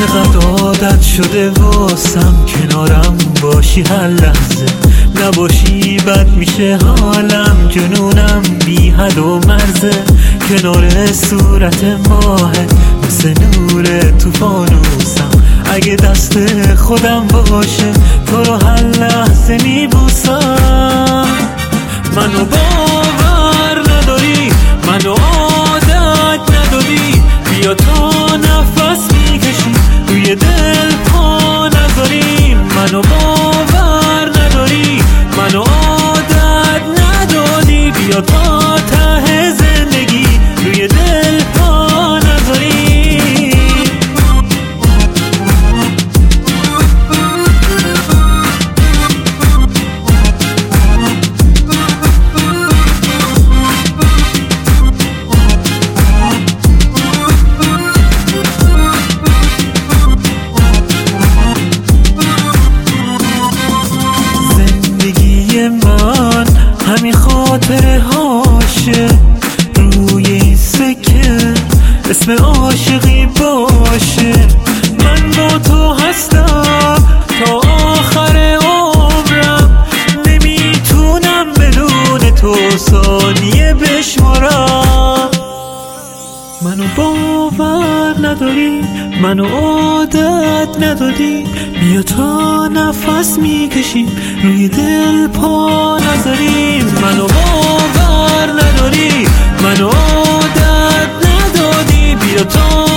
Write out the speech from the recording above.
چقدر عادت شده واسم کنارم باشی هر لحظه، نباشی بد میشه حالم، جنونم بی حد و مرزه. کنار صورت ماهه مثل نور تو فانوسم، اگه دست خودم باشه تو رو هر لحظه میبوسم. منو باور نداری، منو عادت نداری، بیا تا نفس میکشی روی دل پا نذاری. منو باور نداری، منو عادت نداری، بیا تا ته زندگی روی دل پا نذاری. من همین خاطره هاشه روی این سکه اسم عاشقی باشه. من با تو هستم تا آخر عمرم، نمیتونم بدون تو ثانیه بشمارم. منو باور نداری، منو عادت نداری، بیا تا نفس میکشیم روی دل پا نذاریم. منو باور نداری، منو عادت نداری، بیا تا